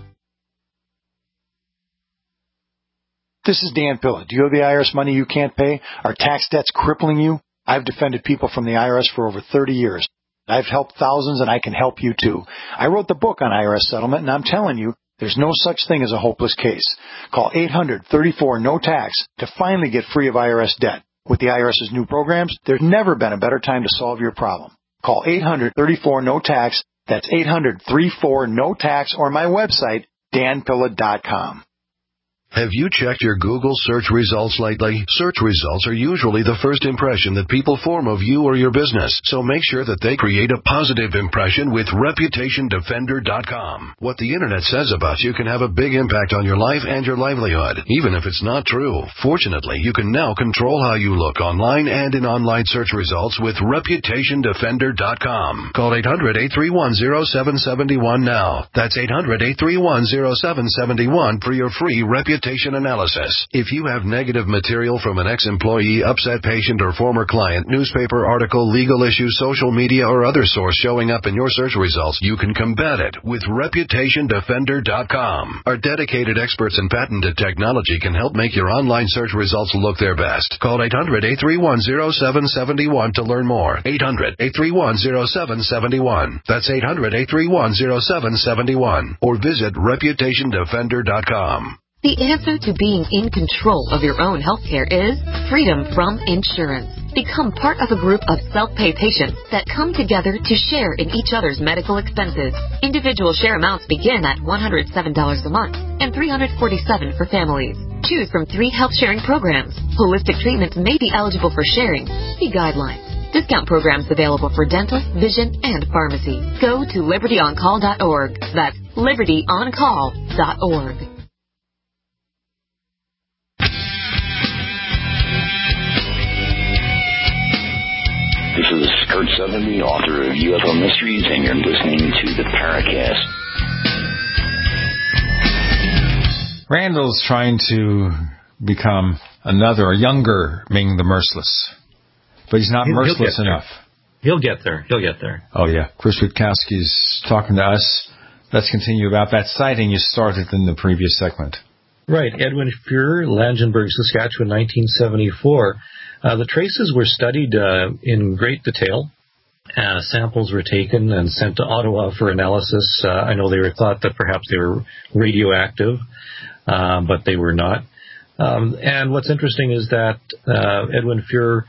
This is Dan Pilla. Do you owe the I R S money you can't pay? Are tax debts crippling you? I've defended people from the I R S for over thirty years. I've helped thousands, and I can help you too. I wrote the book on I R S settlement, and I'm telling you, there's no such thing as a hopeless case. Call eight hundred, thirty-four, no tax to finally get free of I R S debt. With the IRS's new programs, there's never been a better time to solve your problem. Call eight hundred, thirty-four, no tax. That's eight hundred, thirty-four, no tax, or my website, dan pilla dot com. Have you checked your Google search results lately? Search results are usually the first impression that people form of you or your business, so make sure that they create a positive impression with Reputation Defender dot com. What the Internet says about you can have a big impact on your life and your livelihood, even if it's not true. Fortunately, you can now control how you look online and in online search results with Reputation Defender dot com. Call eight hundred, eight three one, zero seven seven one now. That's eight hundred, eight three one, zero seven seven one for your free reputation analysis. If you have negative material from an ex-employee, upset patient, or former client, newspaper article, legal issue, social media, or other source showing up in your search results, you can combat it with Reputation Defender dot com. Our dedicated experts in patented technology can help make your online search results look their best. Call eight hundred, eight three one, zero seven seven one to learn more. eight hundred, eight three one, zero seven seven one. That's eight hundred, eight three one, zero seven seven one. Or visit Reputation Defender dot com. The answer to being in control of your own healthcare is freedom from insurance. Become part of a group of self-pay patients that come together to share in each other's medical expenses. Individual share amounts begin at one hundred seven dollars a month and three hundred forty-seven dollars for families. Choose from three health sharing programs. Holistic treatments may be eligible for sharing. See guidelines. Discount programs available for dental, vision, and pharmacy. Go to liberty on call dot org. That's liberty on call dot org. This is Kurt Southern, the author of U F O Mysteries, and you're listening to the Paracast. Randall's trying to become another, a younger Ming the Merciless. But he's not he'll, merciless he'll enough. He'll get there. He'll get there. Oh, yeah. Chris Witkowski's talking to us. Let's continue about that sighting you started in the previous segment. Right. Edwin Fuhrer, Langenburg, Saskatchewan, nineteen seventy-four. Uh, the traces were studied uh, in great detail. Uh, samples were taken and sent to Ottawa for analysis. Uh, I know they were thought that perhaps they were radioactive, uh, but they were not. Um, and what's interesting is that uh, Edwin Fuhrer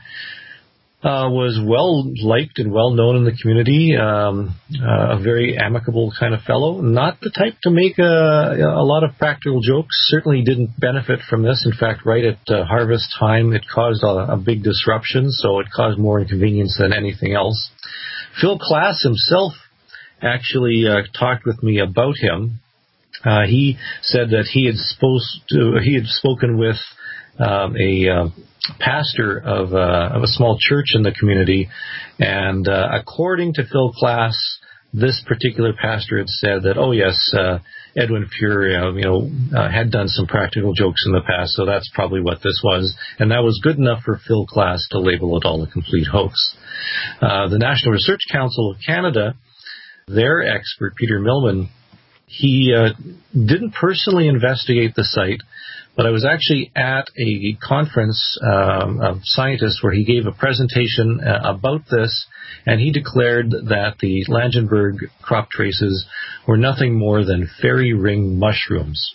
uh, was well liked and well known in the community, um, uh, a very amicable kind of fellow, not the type to make a, a lot of practical jokes, certainly didn't benefit from this. In fact, right at uh, harvest time, it caused a, a big disruption, so it caused more inconvenience than anything else. Phil Klass himself actually uh, talked with me about him. Uh, he said that he had supposed to, he had spoken with um, a uh, pastor of, uh, of a small church in the community, and uh, according to Phil Klass, this particular pastor had said that, oh yes, uh, Edwin Fuhrer, uh, you know, uh, had done some practical jokes in the past, so that's probably what this was, and that was good enough for Phil Klass to label it all a complete hoax. Uh, the National Research Council of Canada, their expert Peter Millman, he uh, didn't personally investigate the site, but I was actually at a conference um, of scientists where he gave a presentation uh, about this, and he declared that the Langenburg crop traces were nothing more than fairy ring mushrooms.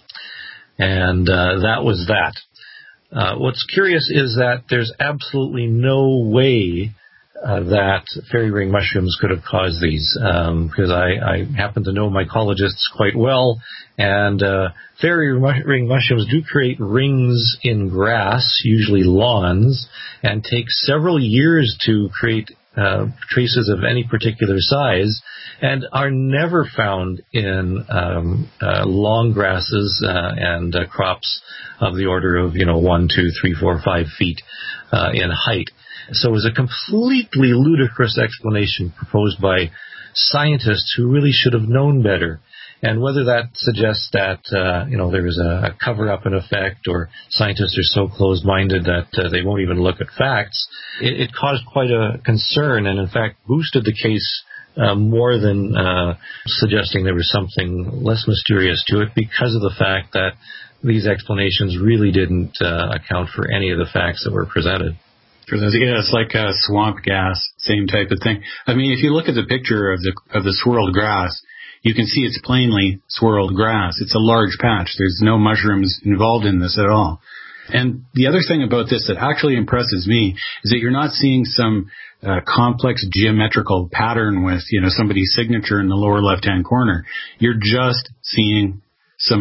And uh, that was that. Uh, what's curious is that there's absolutely no way Uh, that fairy ring mushrooms could have caused these, um, because I, I happen to know mycologists quite well, and uh, fairy ring mushrooms do create rings in grass, usually lawns, and take several years to create uh, traces of any particular size, and are never found in um, uh, long grasses uh, and uh, crops of the order of, you know, one, two, three, four, five feet uh, in height. So it was a completely ludicrous explanation proposed by scientists who really should have known better. And whether that suggests that, uh, you know, there is a, a cover-up in effect, or scientists are so closed-minded that uh, they won't even look at facts, it, it caused quite a concern and, in fact, boosted the case uh, more than uh, suggesting there was something less mysterious to it, because of the fact that these explanations really didn't uh, account for any of the facts that were presented. Yeah, it's like a swamp gas, same type of thing. I mean, if you look at the picture of the of the swirled grass, you can see it's plainly swirled grass. It's a large patch. There's no mushrooms involved in this at all. And the other thing about this that actually impresses me is that you're not seeing some uh, complex geometrical pattern with, you know, somebody's signature in the lower left-hand corner. You're just seeing some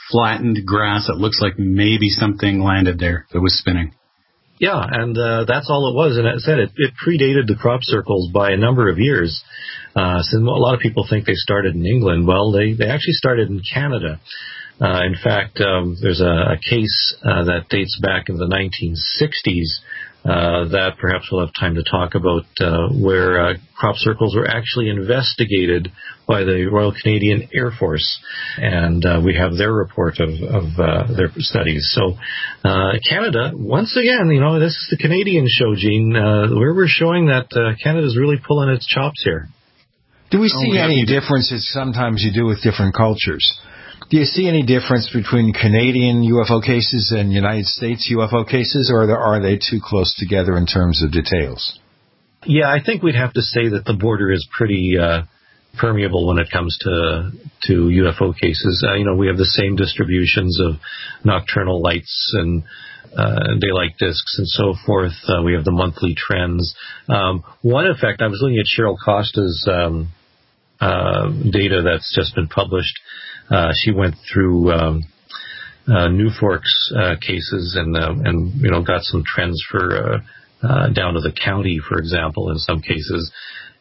flattened grass. It looks like maybe something landed there that was spinning. Yeah, and uh, that's all it was. And as I said, it, it predated the crop circles by a number of years. Uh, so a lot of people think they started in England. Well, they, they actually started in Canada. Uh, in fact, um, there's a, a case uh, that dates back in the nineteen sixties uh, that perhaps we'll have time to talk about, uh, where uh, crop circles were actually investigated by the Royal Canadian Air Force, and uh, we have their report of, of uh, their studies. So uh, Canada, once again, you know, this is the Canadian show, Gene, uh, where we're showing that uh, Canada's really pulling its chops here. Do we see oh, any differences sometimes you do with different cultures? Do you see any difference between Canadian U F O cases and United States U F O cases, or are they too close together in terms of details? Yeah, I think we'd have to say that the border is pretty uh, permeable when it comes to to U F O cases. Uh, you know, we have the same distributions of nocturnal lights and uh, daylight discs and so forth. Uh, we have the monthly trends. Um, one effect, I was looking at Cheryl Costa's um, uh, data that's just been published. Uh, she went through um, uh, New Forks uh, cases and uh, and you know got some trends for uh, uh, down to the county, for example, in some cases.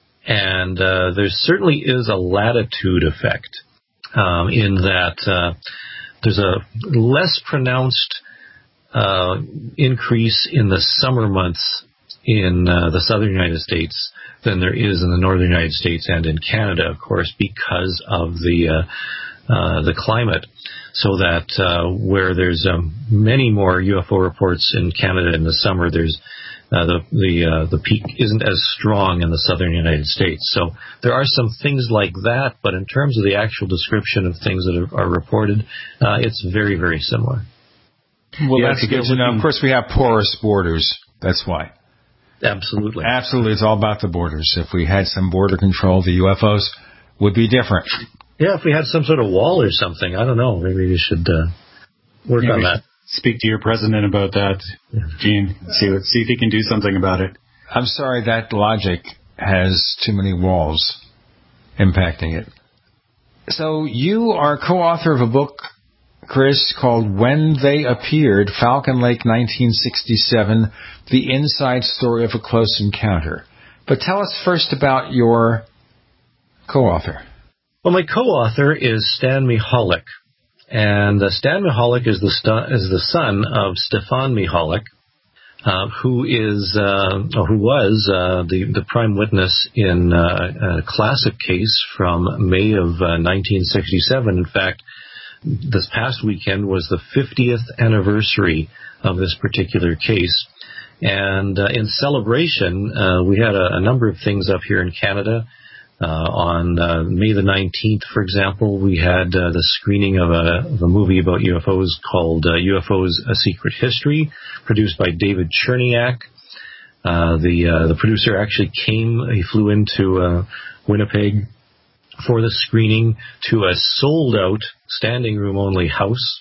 And uh, there certainly is a latitude effect um, in that uh, there's a less pronounced uh, increase in the summer months in uh, the southern United States than there is in the northern United States and in Canada, of course, because of the uh, Uh, the climate, so that uh, where there's um, many more U F O reports in Canada in the summer, there's uh, the the uh, the peak isn't as strong in the southern United States. So there are some things like that, but in terms of the actual description of things that are, are reported, uh, it's very, very similar. Well, yeah, that's good to know. Of course, we have porous borders. That's why. Absolutely. Absolutely. It's all about the borders. If we had some border control, the U F Os would be different. Yeah, if we had some sort of wall or something, I don't know. Maybe we should uh, work yeah, on that. Speak to your president about that, Gene. See what, see if he can do something about it. I'm sorry, that logic has too many walls impacting it. So you are co-author of a book, Chris, called When They Appeared, Falcon Lake nineteen sixty-seven, The Inside Story of a Close Encounter. But tell us first about your co-author. Well, my co-author is Stan Mihalik, and uh, Stan Mihalik is the stu- is the son of Stefan Mihalik, uh, who is uh, or who was uh, the the prime witness in uh, a classic case from May of uh, nineteen sixty-seven. In fact, this past weekend was the fiftieth anniversary of this particular case, and uh, in celebration, uh, we had a, a number of things up here in Canada. Uh, on uh, May the nineteenth, for example, we had uh, the screening of a, of a movie about U F Os called uh, U F Os: A Secret History, produced by David Cherniak. Uh, the uh, the producer actually came, he flew into uh, Winnipeg for the screening to a sold-out, standing-room-only house.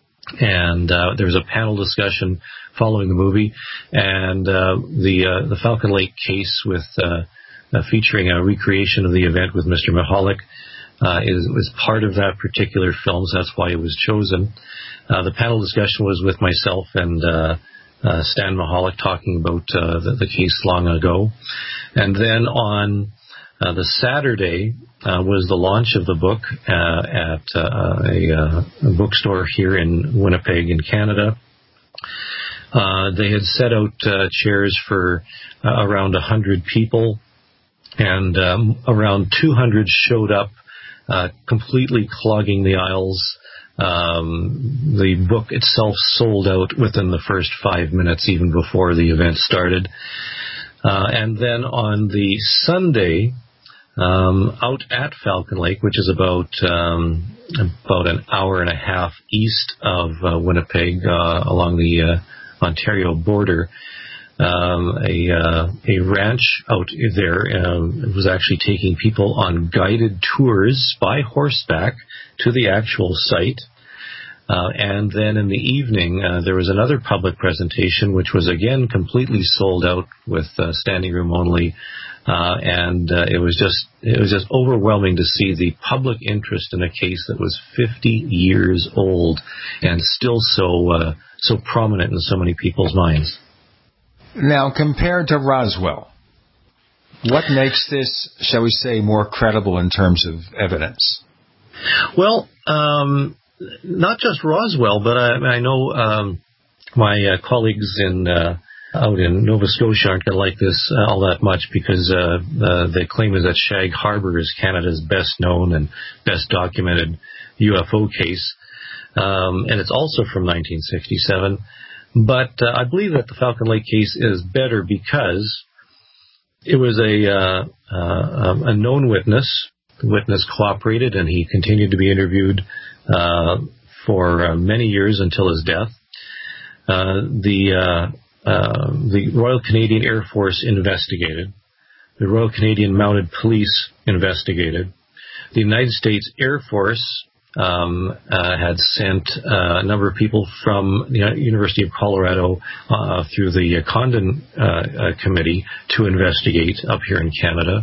And uh, there was a panel discussion following the movie. And uh, the uh, the Falcon Lake case with... Uh, Uh, featuring a recreation of the event with Mister Mihalik, uh, is, is part of that particular film, so that's why it was chosen. Uh, the panel discussion was with myself and uh, uh, Stan Mihalik talking about uh, the, the case long ago. And then on uh, the Saturday uh, was the launch of the book uh, at uh, a, uh, a bookstore here in Winnipeg in Canada. Uh, they had set out uh, chairs for uh, around one hundred people. And um, around two hundred showed up, uh, completely clogging the aisles. Um, the book itself sold out within the first five minutes, even before the event started. Uh, and then on the Sunday, um, out at Falcon Lake, which is about um, about an hour and a half east of uh, Winnipeg, uh, along the uh, Ontario border, Um, a uh, a ranch out there um, was actually taking people on guided tours by horseback to the actual site. Uh, and then in the evening, uh, there was another public presentation, which was again completely sold out with uh, standing room only Uh, and uh, it was just it was just overwhelming to see the public interest in a case that was fifty years old and still so uh, so prominent in so many people's minds. Now, compared to Roswell, what makes this, shall we say, more credible in terms of evidence? Well, um, not just Roswell, but I, I know um, my uh, colleagues in uh, out in Nova Scotia aren't going to like this uh, all that much because uh, uh, the claim is that Shag Harbor is Canada's best known and best documented U F O case. Um, and it's also from nineteen sixty-seven. But uh, I believe that the Falcon Lake case is better because it was a, uh, uh, a known witness. The witness cooperated and he continued to be interviewed uh, for uh, many years until his death. Uh, the uh, Uh, the Royal Canadian Air Force investigated. The Royal Canadian Mounted Police investigated. The United States Air Force um, uh, had sent uh, a number of people from the University of Colorado uh, through the Condon uh, uh, Committee to investigate up here in Canada.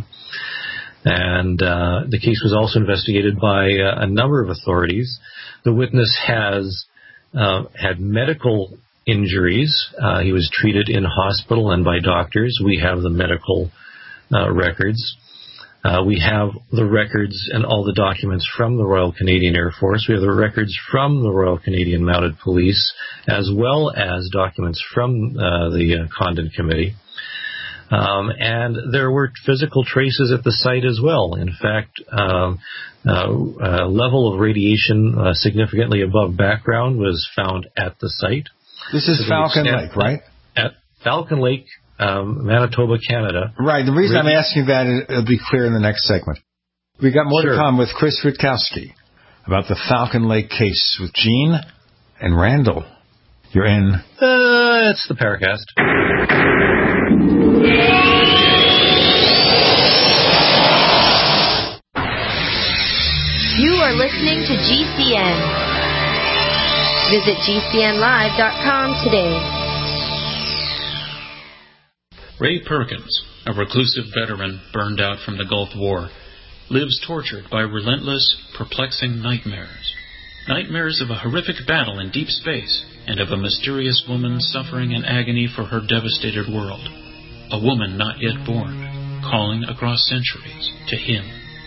And uh, the case was also investigated by uh, a number of authorities. The witness has uh, had medical injuries. Uh, he was treated in hospital and by doctors. We have the medical uh, records. Uh, we have the records and all the documents from the Royal Canadian Air Force. We have the records from the Royal Canadian Mounted Police, as well as documents from uh, the uh, Condon Committee. Um, and there were physical traces at the site as well. In fact, um, uh, uh, level of radiation uh, significantly above background was found at the site. This is Falcon Lake, right? At Falcon Lake, um, Manitoba, Canada. Right. The reason really? I'm asking that, it'll be clear in the next segment. We got more sure. to come with Chris Rutkowski about the Falcon Lake case with Gene and Randall. You're in. Uh, it's the Paracast. You are listening to G C N. Visit G C N live dot com today. Ray Perkins, a reclusive veteran burned out from the Gulf War, lives tortured by relentless, perplexing nightmares. Nightmares of a horrific battle in deep space and of a mysterious woman suffering in agony for her devastated world. A woman not yet born, calling across centuries to him.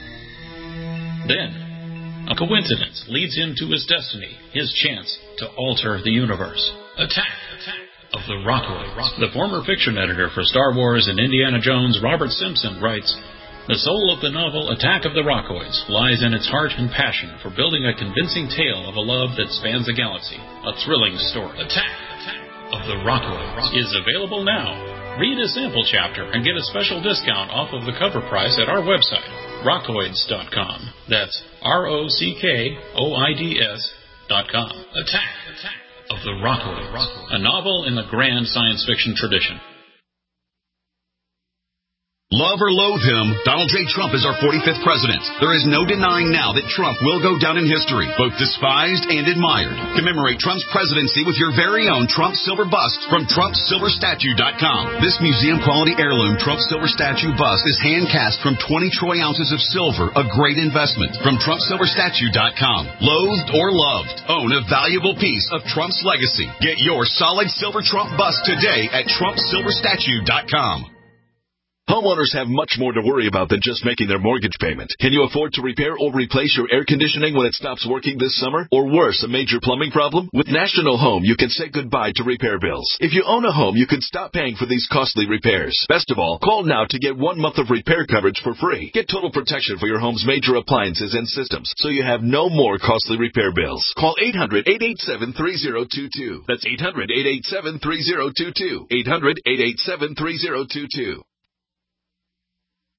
Then, a coincidence leads him to his destiny, his chance to alter the universe. Attack, attack of the Rockoids. The former fiction editor for Star Wars and Indiana Jones, Robert Simpson, writes, "The soul of the novel Attack of the Rockoids lies in its heart and passion for building a convincing tale of a love that spans a galaxy. A thrilling story. Attack, attack of the Rockoids is available now. Read a sample chapter and get a special discount off of the cover price at our website, rockoids dot com. That's R O C K O I D S dot com. Attack, attack of the Rockoids, a novel in the grand science fiction tradition. Love or loathe him, Donald J. Trump is our forty-fifth president. There is no denying now that Trump will go down in history, both despised and admired. Commemorate Trump's presidency with your very own Trump Silver Bust from Trump Silver Statue dot com. This museum-quality heirloom Trump Silver Statue bust is hand-cast from twenty troy ounces of silver, a great investment. From Trump Silver Statue dot com. Loathed or loved, own a valuable piece of Trump's legacy. Get your solid silver Trump bust today at Trump Silver Statue dot com. Homeowners have much more to worry about than just making their mortgage payment. Can you afford to repair or replace your air conditioning when it stops working this summer? Or worse, a major plumbing problem? With National Home, you can say goodbye to repair bills. If you own a home, you can stop paying for these costly repairs. Best of all, call now to get one month of repair coverage for free. Get total protection for your home's major appliances and systems, so you have no more costly repair bills. Call eight hundred, eight eight seven, three zero two two. That's eight hundred, eight eight seven, three zero two two. eight hundred, eight eight seven, three zero two two.